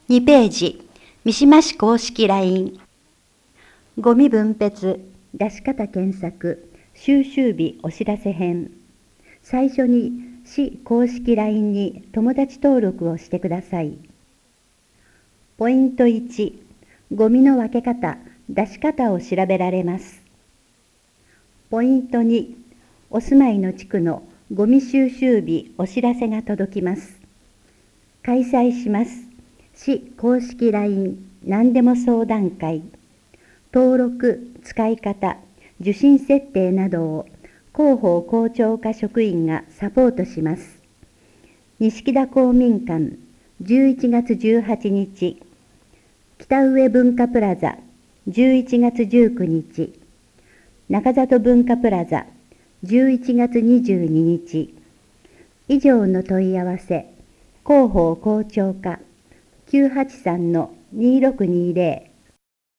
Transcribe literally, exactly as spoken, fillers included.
にページ、三島市公式 ライン。ゴミ分別、出し方検索、収集日お知らせ編。最初に市公式 ライン に友達登録をしてください。ポイントいち、ゴミの分け方、出し方を調べられます。ポイントに、お住まいの地区のゴミ収集日お知らせが届きます。開催します。市公式 ライン 何でも相談会。登録、使い方、受信設定などを広報校長課職員がサポートします。錦田公民館じゅういちがつじゅうはちにち、北上文化プラザじゅういちがつじゅうくにち、中里文化プラザじゅういちがつにじゅうににち。以上の問い合わせ、広報校長課きゅうはちさんのにろくにゼロ